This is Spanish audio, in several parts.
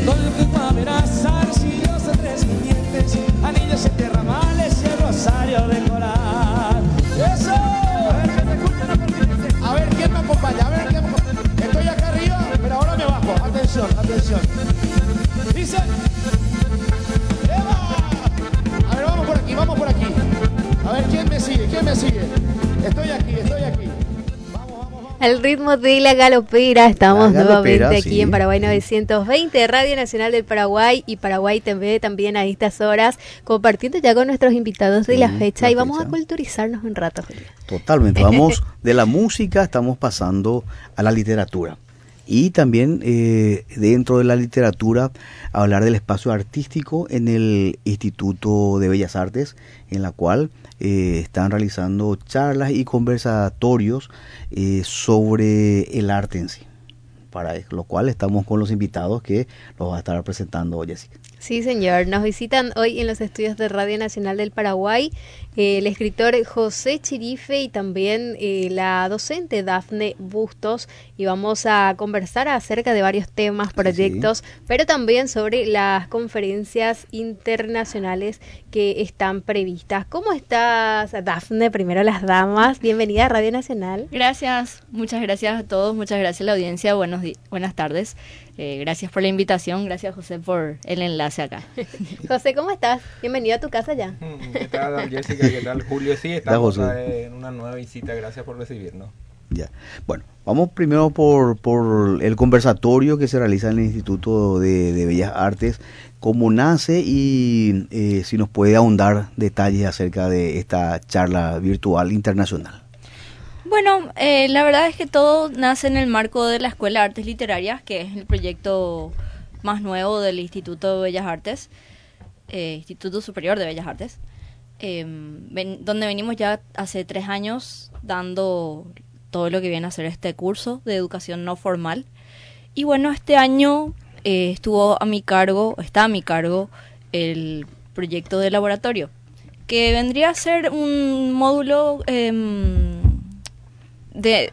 con el fruto amenazar, siglos de tres vinientes, anillos en tierra males y el rosario de coral. ¡Eso! A ver, que se escuchen la pertinencia. A ver, ¿quién me acompaña? A ver, ¿quién me acompaña? Estoy acá arriba, pero ahora me bajo. Atención, atención. Dice... ¡Eva! A ver, vamos por aquí, vamos por aquí. A ver, ¿quién me sigue? ¿Quién me sigue? Estoy aquí, estoy aquí. Al ritmo de la galopera, estamos nuevamente aquí sí, en Paraguay 920, Radio Nacional del Paraguay y Paraguay TV también a estas horas, compartiendo ya con nuestros invitados de la fecha y vamos a culturizarnos un rato, Julio. Totalmente, vamos de la música, estamos pasando a la literatura. Y también dentro de la literatura hablar del espacio artístico en el Instituto de Bellas Artes, en la cual están realizando charlas y conversatorios sobre el arte en sí. Para lo cual estamos con los invitados que los va a estar presentando Jessica. Sí, señor. Nos visitan hoy en los estudios de Radio Nacional del Paraguay el escritor José Chirife y también la docente Dafne Bustos, y vamos a conversar acerca de varios temas, proyectos, pero también sobre las conferencias internacionales que están previstas. ¿Cómo estás, Dafne? Primero las damas. Bienvenida a Radio Nacional. Gracias, muchas gracias a todos, muchas gracias a la audiencia, buenas tardes. Gracias por la invitación, gracias José por el enlace acá. José, ¿cómo estás? Bienvenido a tu casa ya. ¿Qué tal, Jessica? ¿Qué tal, Julio? Sí, estamos en una nueva visita, gracias por recibirnos. Ya. Bueno, vamos primero por el conversatorio que se realiza en el Instituto de Bellas Artes, cómo nace y si nos puede ahondar detalles acerca de esta charla virtual internacional. Bueno, la verdad es que todo nace en el marco de la Escuela de Artes Literarias, que es el proyecto más nuevo del Instituto de Bellas Artes, Instituto Superior de Bellas Artes, donde venimos ya hace 3 años dando todo lo que viene a ser este curso de educación no formal. Y bueno, este año está a mi cargo el proyecto de laboratorio, que vendría a ser un módulo de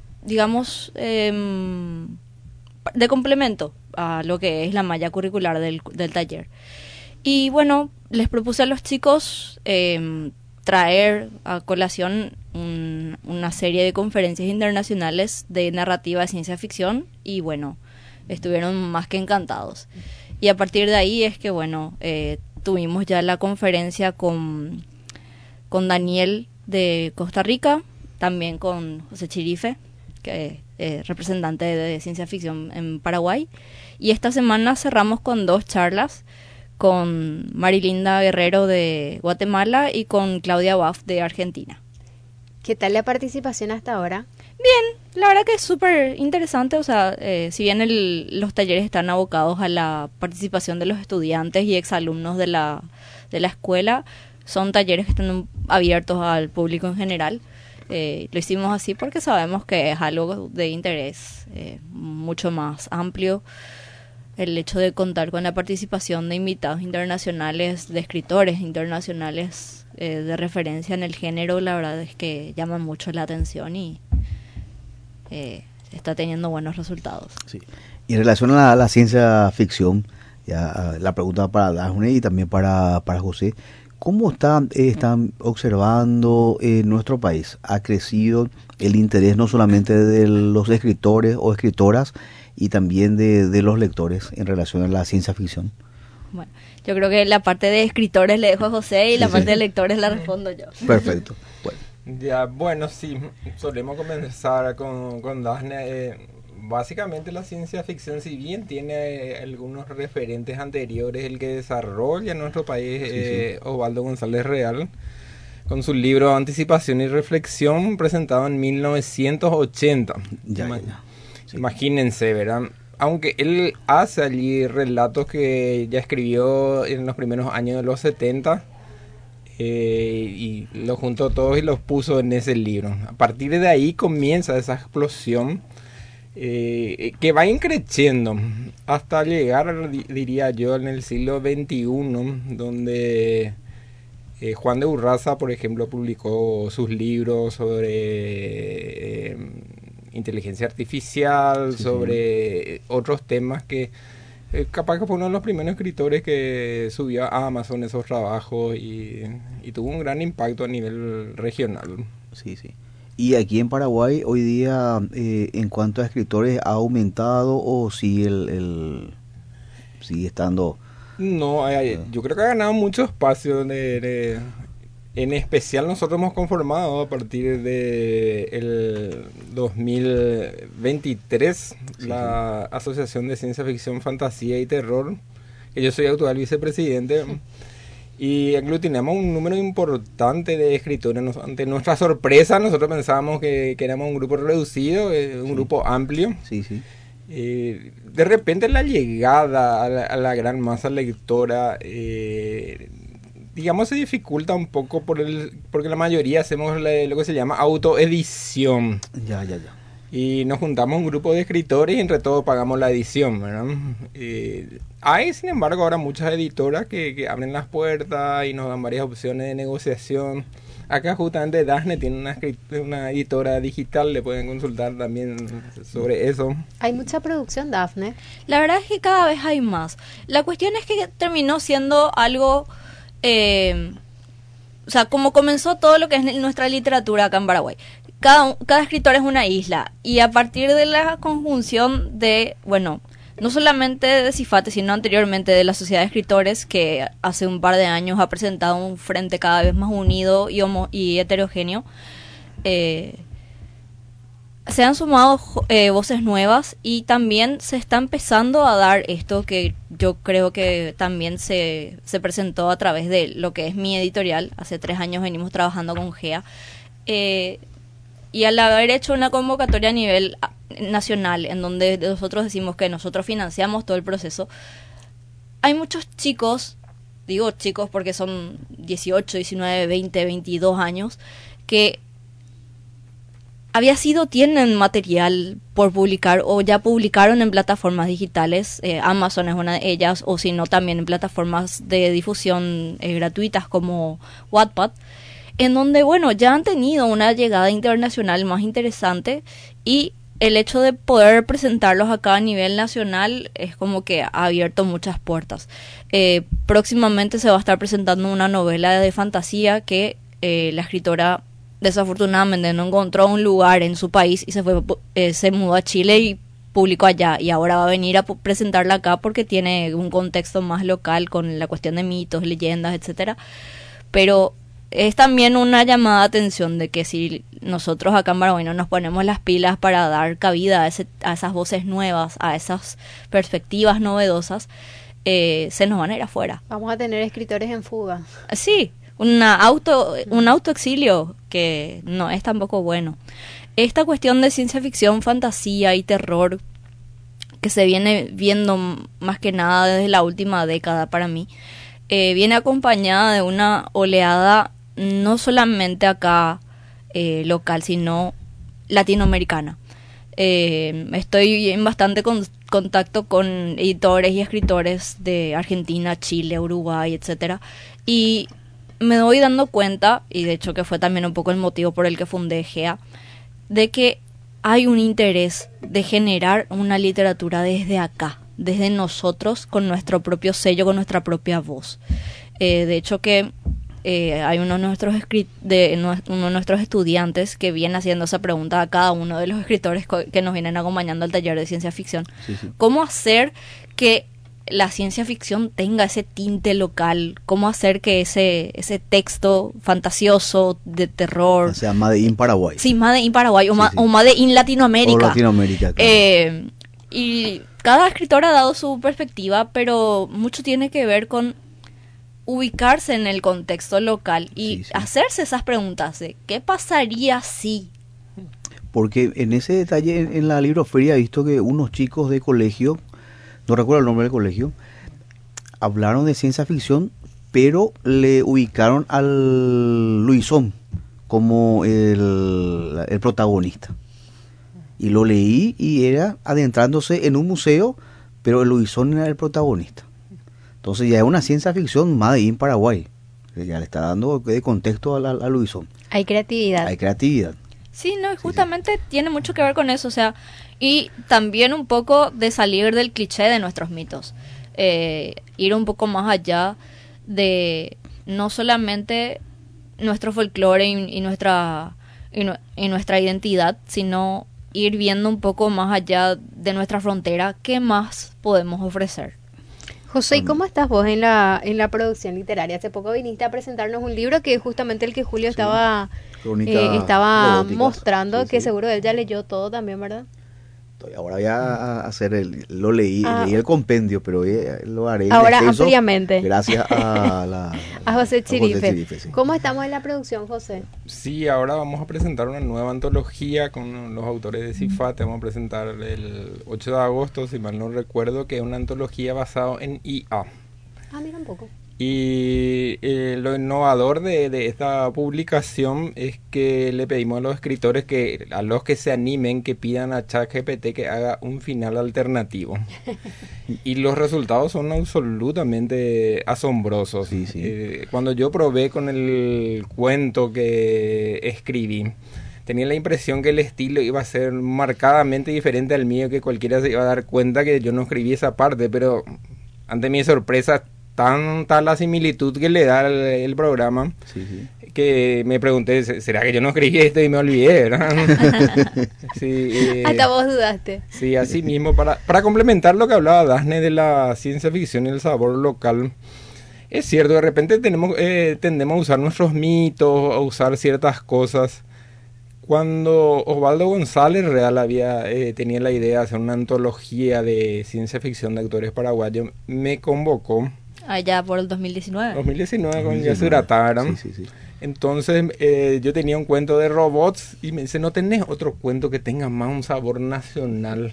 complemento a lo que es la malla curricular del taller. Y bueno, les propuse a los chicos traer a colación una serie de conferencias internacionales de narrativa de ciencia ficción, y bueno, estuvieron más que encantados. Y a partir de ahí es que bueno, tuvimos ya la conferencia con Daniel de Costa Rica, también con José Chirife, que es representante de ciencia ficción en Paraguay, y esta semana cerramos con 2 charlas con Marilinda Guerrero de Guatemala y con Claudia Baff de Argentina. ¿Qué tal la participación hasta ahora? Bien, la verdad que es súper interesante, o sea, si bien los talleres están abocados a la participación de los estudiantes y exalumnos de la escuela, son talleres que están abiertos al público en general. Lo hicimos así porque sabemos que es algo de interés mucho más amplio. El hecho de contar con la participación de invitados internacionales, de escritores internacionales de referencia en el género, la verdad es que llama mucho la atención y está teniendo buenos resultados. Sí. Y en relación a la ciencia ficción, ya la pregunta para Dafne y también para José, ¿cómo están observando en nuestro país? ¿Ha crecido el interés no solamente de los escritores o escritoras y también de los lectores en relación a la ciencia ficción? Bueno, yo creo que la parte de escritores le dejo a José y la parte de lectores la respondo yo. Perfecto. Bueno, sí, solemos comenzar con Dafne. Básicamente la ciencia ficción, si bien tiene algunos referentes anteriores, el que desarrolla en nuestro país Osvaldo González Real, con su libro Anticipación y Reflexión, presentado en 1980. Imagínense, ¿verdad? Aunque él hace allí relatos que ya escribió en los primeros años de los 70, y los juntó todos y los puso en ese libro. A partir de ahí comienza esa explosión que va increciendo hasta llegar, diría yo, en el siglo XXI, donde Juan de Urraza, por ejemplo, publicó sus libros sobre inteligencia artificial, sobre otros temas que Capaz que fue uno de los primeros escritores que subió a Amazon esos trabajos y tuvo un gran impacto a nivel regional. Sí, sí. ¿Y aquí en Paraguay hoy día, en cuanto a escritores, ha aumentado o sigue sigue estando? No, yo creo que ha ganado mucho espacio. En especial nosotros hemos conformado a partir de el 2023 la Asociación de Ciencia Ficción, Fantasía y Terror, que yo soy actual vicepresidente, y aglutinamos un número importante de escritores. Ante nuestra sorpresa, nosotros pensábamos que éramos un grupo reducido, un grupo amplio. Sí, sí. De repente la llegada a la gran masa lectora, digamos, se dificulta un poco porque la mayoría hacemos lo que se llama autoedición. Ya. Y nos juntamos un grupo de escritores y entre todos pagamos la edición, ¿verdad? Hay, sin embargo, ahora muchas editoras que abren las puertas y nos dan varias opciones de negociación. Acá justamente Dafne tiene una editora digital, le pueden consultar también sobre eso. Hay mucha producción, Dafne. La verdad es que cada vez hay más. La cuestión es que terminó siendo algo... o sea, como comenzó todo lo que es nuestra literatura acá en Paraguay. Cada escritor es una isla. Y a partir de la conjunción de, bueno, no solamente de Cifate, sino anteriormente de la Sociedad de Escritores, que hace un par de años ha presentado un frente cada vez más unido y heterogéneo, se han sumado voces nuevas y también se está empezando a dar esto que yo creo que también se presentó a través de lo que es mi editorial. Hace 3 años venimos trabajando con GEA. Y al haber hecho una convocatoria a nivel nacional, en donde nosotros decimos que nosotros financiamos todo el proceso, hay muchos chicos, digo chicos porque son 18, 19, 20, 22 años, que tienen material por publicar o ya publicaron en plataformas digitales. Amazon es una de ellas, o si no también en plataformas de difusión gratuitas como Wattpad, en donde, bueno, ya han tenido una llegada internacional más interesante y el hecho de poder presentarlos acá a nivel nacional es como que ha abierto muchas puertas. Próximamente se va a estar presentando una novela de fantasía que la escritora desafortunadamente no encontró un lugar en su país y se mudó a Chile y publicó allá, y ahora va a venir a presentarla acá porque tiene un contexto más local con la cuestión de mitos, leyendas, etcétera. Pero es también una llamada de atención de que si nosotros acá en Paraguay no nos ponemos las pilas para dar cabida a esas voces nuevas, a esas perspectivas novedosas, se nos van a ir afuera. Vamos a tener escritores en fuga. Sí, un autoexilio que no es tampoco bueno. Esta cuestión de ciencia ficción, fantasía y terror que se viene viendo más que nada desde la última década para mí, viene acompañada de una oleada no solamente acá local, sino latinoamericana. Estoy en bastante contacto con editores y escritores de Argentina, Chile, Uruguay, etcétera, y me doy dando cuenta, y de hecho que fue también un poco el motivo por el que fundé GEA, de que hay un interés de generar una literatura desde acá, desde nosotros, con nuestro propio sello, con nuestra propia voz. De hecho que hay uno de nuestros estudiantes que viene haciendo esa pregunta a cada uno de los escritores que nos vienen acompañando al taller de ciencia ficción. Sí. ¿Cómo hacer que la ciencia ficción tenga ese tinte local? ¿Cómo hacer que ese texto fantasioso de terror... O sea, Made in Paraguay. Sí, Made in Paraguay, o Made in Latinoamérica. O Latinoamérica, claro. Y cada escritor ha dado su perspectiva, pero mucho tiene que ver con ubicarse en el contexto local y hacerse esas preguntas de ¿qué pasaría si? Porque en ese detalle, en la libroferia, he visto que unos chicos de colegio, no recuerdo el nombre del colegio, hablaron de ciencia ficción, pero le ubicaron al Luisón como el protagonista. Y lo leí y era adentrándose en un museo, pero el Luisón era el protagonista. Entonces ya es una ciencia ficción Made in Paraguay. Ya le está dando de contexto a Luisón. Hay creatividad. Hay creatividad. Sí, no, y justamente tiene mucho que ver con eso, o sea, y también un poco de salir del cliché de nuestros mitos, ir un poco más allá de no solamente nuestro folclore y nuestra identidad, sino ir viendo un poco más allá de nuestra frontera, qué más podemos ofrecer. José, ¿y cómo estás vos en la producción literaria? Hace poco viniste a presentarnos un libro que es justamente el que Julio estaba Robóticas. mostrando, Sí, que sí. seguro él ya leyó todo también, ¿verdad? Ahora voy a hacer leí el compendio, pero lo haré en Ahora extenso, ampliamente. gracias A José Chirife. Sí. ¿Cómo estamos en la producción, José? Sí, ahora vamos a presentar una nueva antología con los autores de Cifate. Vamos a presentar el 8 de agosto, si mal no recuerdo, que es una antología basada en IA. Ah, mira un poco. Y lo innovador de esta publicación es que le pedimos a los escritores a los que se animen, que pidan a ChatGPT que haga un final alternativo. Y los resultados son absolutamente asombrosos. Sí, sí. Cuando yo probé con el cuento que escribí, tenía la impresión que el estilo iba a ser marcadamente diferente al mío, que cualquiera se iba a dar cuenta que yo no escribí esa parte, pero ante mi sorpresa, tanta la similitud que le da el programa, Sí. que me pregunté, ¿será que yo no escribí esto y me olvidé, verdad? Sí, Hasta vos dudaste. sí, así mismo, para complementar lo que hablaba Dafne de la ciencia ficción y el sabor local, es cierto, de repente tendemos a usar nuestros mitos, a usar ciertas cosas. Cuando Osvaldo González Real tenía la idea de hacer una antología de ciencia ficción de actores paraguayos, me convocó Allá por el 2019. 2019 con Yasura Tara. Sí. Entonces yo tenía un cuento de robots y me dice, ¿no tenés otro cuento que tenga más un sabor nacional?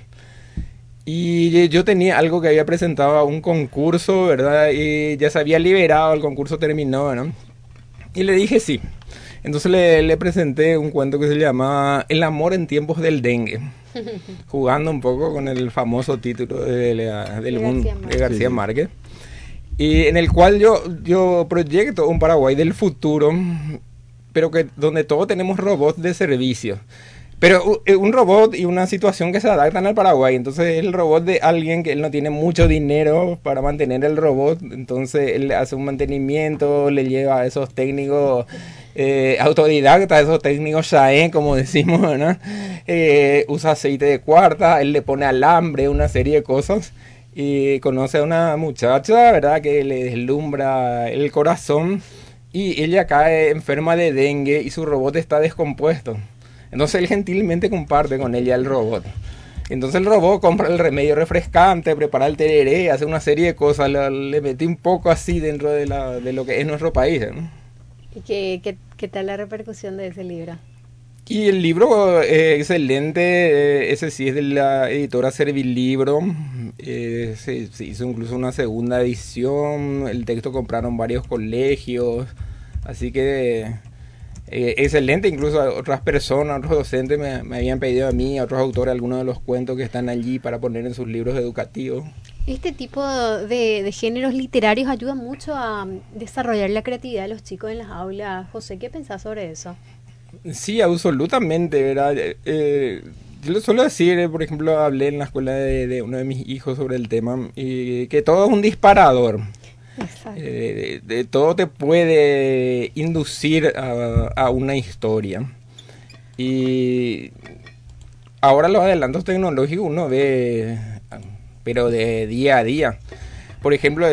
Y yo tenía algo que había presentado a un concurso, ¿verdad? Y ya se había liberado, el concurso terminó, ¿no? Y le dije sí. Entonces le presenté un cuento que se llama El amor en tiempos del dengue, jugando un poco con el famoso título de García Márquez. Y en el cual yo proyecto un Paraguay del futuro, pero donde todos tenemos robots de servicio. Pero un robot y una situación que se adaptan al Paraguay. Entonces el robot de alguien que él no tiene mucho dinero para mantener el robot. Entonces él hace un mantenimiento, le lleva a esos técnicos autodidactas, esos técnicos Shaen, como decimos, ¿no? Usa aceite de cuarta, él le pone alambre, una serie de cosas. Y conoce a una muchacha, ¿verdad? Que le deslumbra el corazón. Y ella cae enferma de dengue y su robot está descompuesto. Entonces él gentilmente comparte con ella el robot. Entonces el robot compra el remedio refrescante, prepara el tereré, hace una serie de cosas. Le metí un poco así dentro de lo que es nuestro país, ¿no? ¿Y qué tal la repercusión de ese libro? Y el libro excelente, ese sí es de la editora Servilibro. Se hizo incluso una segunda edición. El texto compraron varios colegios. Así que excelente. Incluso otras personas, otros docentes me habían pedido a mí, a otros autores, algunos de los cuentos que están allí para poner en sus libros educativos. Este tipo de géneros literarios ayuda mucho a desarrollar la creatividad de los chicos en las aulas. José, ¿qué pensás sobre eso? Sí, absolutamente, ¿verdad? Yo le suelo decir, por ejemplo, hablé en la escuela de uno de mis hijos sobre el tema, que todo es un disparador. Exacto. De todo te puede inducir a una historia. Y ahora los adelantos tecnológicos uno ve, pero de día a día. Por ejemplo,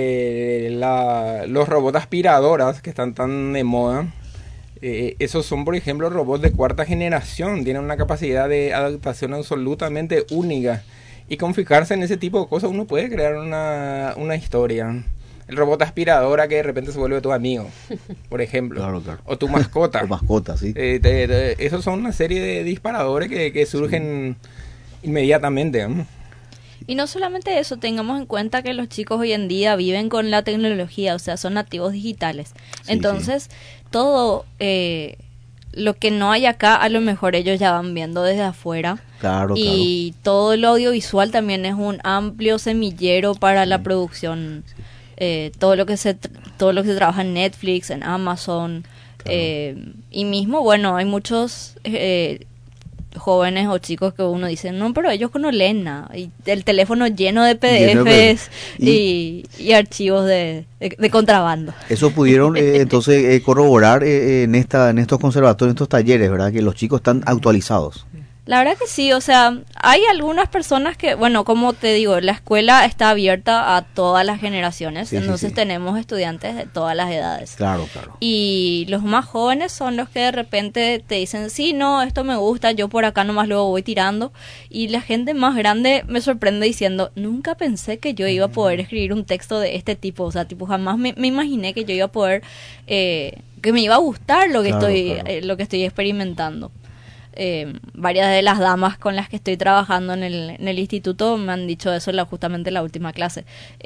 los robots aspiradoras que están tan de moda. Esos son, por ejemplo, robots de cuarta generación. Tienen una capacidad de adaptación absolutamente única. Y con fijarse en ese tipo de cosas uno puede crear una historia. El robot aspiradora que de repente se vuelve tu amigo, por ejemplo. Claro. O tu mascota. Tu mascota, sí. Esos son una serie de disparadores que surgen inmediatamente, ¿no? Y no solamente eso, tengamos en cuenta que los chicos hoy en día viven con la tecnología, o sea, son nativos digitales. Sí, Entonces, todo lo que no hay acá, a lo mejor ellos ya van viendo desde afuera. Claro. Y todo lo audiovisual también es un amplio semillero para la producción. Todo lo que se trabaja en Netflix, en Amazon, Y mismo, bueno, hay muchos jóvenes o chicos que uno dice, no, pero ellos no leen nada. Y el teléfono lleno de PDFs y archivos de contrabando. Eso pudieron entonces corroborar en estos conservatorios, en estos talleres, ¿verdad? Que los chicos están actualizados. La verdad que sí, o sea, hay algunas personas que, bueno, como te digo, la escuela está abierta a todas las generaciones, entonces tenemos estudiantes de todas las edades. Claro, claro. Y los más jóvenes son los que de repente te dicen, sí, no, esto me gusta, yo por acá nomás luego voy tirando. Y la gente más grande me sorprende diciendo, nunca pensé que yo iba a poder escribir un texto de este tipo, o sea, tipo, jamás me imaginé que yo iba a poder, que me iba a gustar lo que lo que estoy experimentando. Varias de las damas con las que estoy trabajando en el instituto me han dicho eso justamente en la última clase.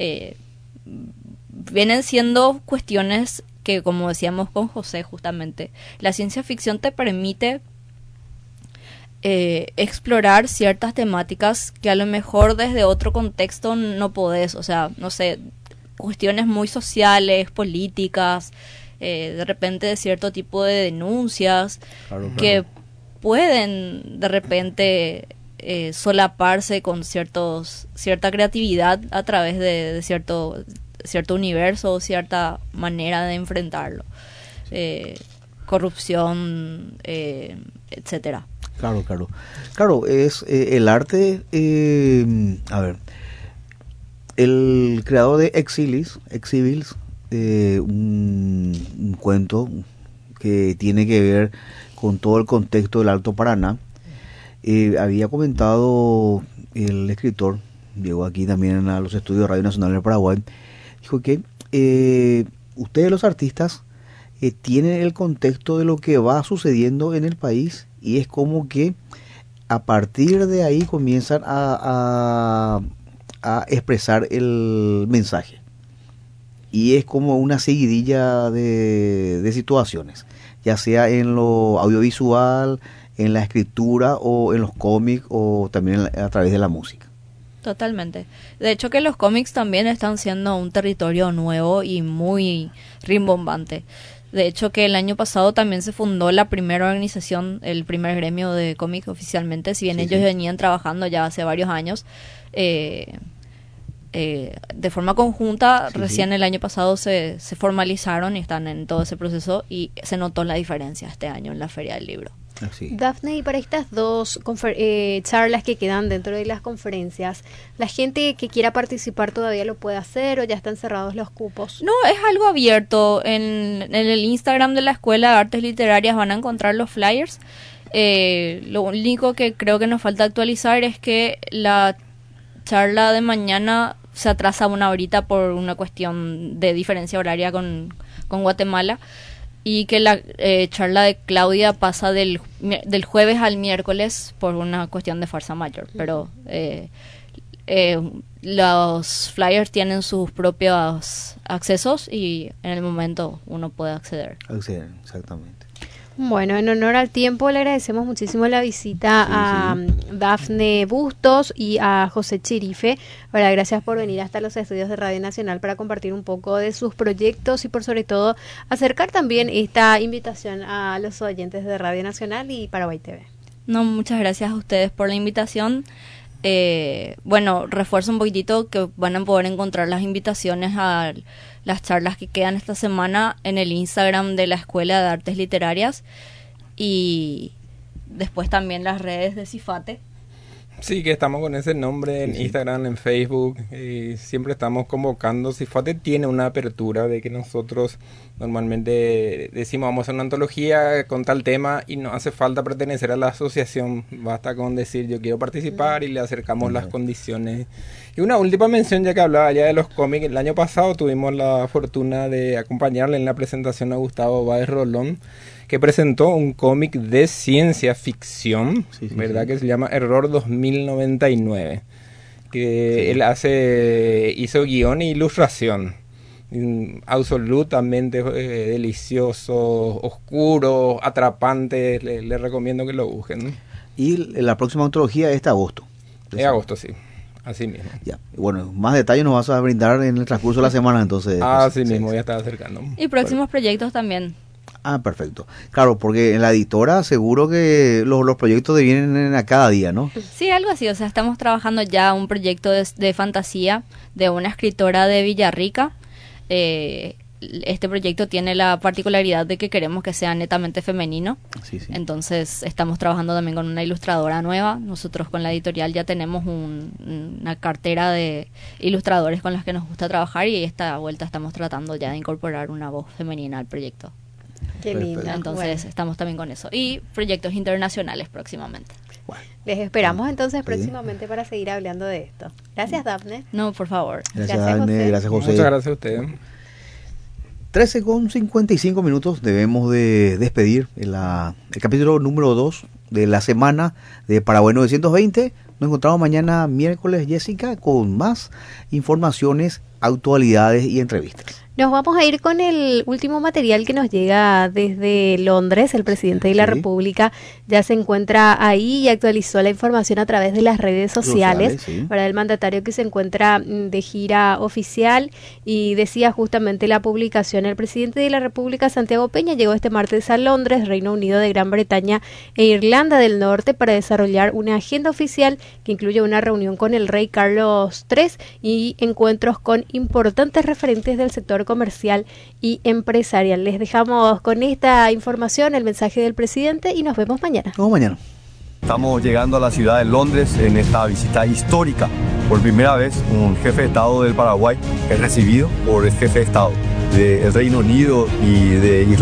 Vienen siendo cuestiones que, como decíamos con José justamente, la ciencia ficción te permite explorar ciertas temáticas que a lo mejor desde otro contexto no podés, o sea, no sé, cuestiones muy sociales, políticas, de repente de cierto tipo de denuncias, que pueden de repente solaparse con cierta creatividad a través de cierto universo o cierta manera de enfrentarlo. Corrupción, etcétera. Claro, es el arte, a ver, el creador de Exiles, un cuento que tiene que ver con todo el contexto del Alto Paraná. Había comentado el escritor, llegó aquí también a los estudios de Radio Nacional del Paraguay, dijo que ustedes los artistas tienen el contexto de lo que va sucediendo en el país y es como que a partir de ahí comienzan a expresar el mensaje. Y es como una seguidilla de situaciones, ya sea en lo audiovisual, en la escritura o en los cómics o también a través de la música. Totalmente. De hecho que los cómics también están siendo un territorio nuevo y muy rimbombante. De hecho que el año pasado también se fundó la primera organización, el primer gremio de cómics oficialmente, si bien ellos venían trabajando ya hace varios años, de forma conjunta, recién el año pasado se formalizaron y están en todo ese proceso y se notó la diferencia este año en la Feria del Libro. Dafne, y para estas dos charlas que quedan dentro de las conferencias, ¿la gente que quiera participar todavía lo puede hacer o ya están cerrados los cupos? No, es algo abierto. En el Instagram de la Escuela de Artes Literarias van a encontrar los flyers. Lo único que creo que nos falta actualizar es que la charla de mañana se atrasa una horita por una cuestión de diferencia horaria con Guatemala, y que la charla de Claudia pasa del jueves al miércoles por una cuestión de fuerza mayor, pero los flyers tienen sus propios accesos y en el momento uno puede acceder. Exactamente. Bueno, en honor al tiempo le agradecemos muchísimo la visita a Dafne Bustos y a José Chirife. Gracias por venir hasta los estudios de Radio Nacional para compartir un poco de sus proyectos y por sobre todo acercar también esta invitación a los oyentes de Radio Nacional y Paraguay TV. No, muchas gracias a ustedes por la invitación. Bueno, refuerzo un poquitito que van a poder encontrar las invitaciones a las charlas que quedan esta semana en el Instagram de la Escuela de Artes Literarias y después también las redes de Cifate. Sí, que estamos con ese nombre en Instagram, en Facebook, siempre estamos convocando. Cifate tiene una apertura de que nosotros normalmente decimos vamos a hacer una antología con tal tema y no hace falta pertenecer a la asociación, basta con decir yo quiero participar y le acercamos las condiciones. Y una última mención, ya que hablaba ya de los cómics, el año pasado tuvimos la fortuna de acompañarle en la presentación a Gustavo Báez Rolón, que presentó un cómic de ciencia ficción, ¿verdad? Que se llama Error 2099, que él hizo guión e ilustración, absolutamente delicioso, oscuro, atrapante, le recomiendo que lo busquen. Y la próxima antología es de agosto. Es agosto, sí. Así mismo. Ya. Bueno, más detalles nos vas a brindar en el transcurso de la semana, entonces. Así mismo, ya está acercando. Y próximos proyectos también. Ah, perfecto. Claro, porque en la editora seguro que los proyectos vienen a cada día, ¿no? Sí, algo así. O sea, estamos trabajando ya un proyecto de fantasía de una escritora de Villarrica. Este proyecto tiene la particularidad de que queremos que sea netamente femenino. Sí, sí. Entonces estamos trabajando también con una ilustradora nueva. Nosotros con la editorial ya tenemos una cartera de ilustradores con las que nos gusta trabajar, y esta vuelta estamos tratando ya de incorporar una voz femenina al proyecto. Qué linda. Entonces Bueno, estamos también con eso. Y proyectos internacionales próximamente. Bueno, les esperamos entonces Sí. próximamente para seguir hablando de esto. Gracias, Dafne. No, por favor. gracias, Gracias, Dafne, José. gracias, José. Muchas gracias a ustedes. 13:55 debemos de despedir el capítulo número 2 de la semana de Paraguay 920. Nos encontramos mañana miércoles, Jessica, con más informaciones, actualidades y entrevistas. Nos vamos a ir con el último material que nos llega desde Londres. El presidente de la Sí. República ya se encuentra ahí y actualizó la información a través de las redes sociales. Sí. Para el mandatario que se encuentra de gira oficial, y decía justamente la publicación: el presidente de la República, Santiago Peña, llegó este martes a Londres, Reino Unido de Gran Bretaña e Irlanda del Norte, para desarrollar una agenda oficial que incluye una reunión con el rey Carlos III y encuentros con importantes referentes del sector comercial y empresarial. Les dejamos con esta información, el mensaje del presidente, y nos vemos mañana. Nos vemos mañana. Estamos llegando a la ciudad de Londres en esta visita histórica. Por primera vez, un jefe de Estado del Paraguay es recibido por el jefe de Estado del Reino Unido y de Irlanda.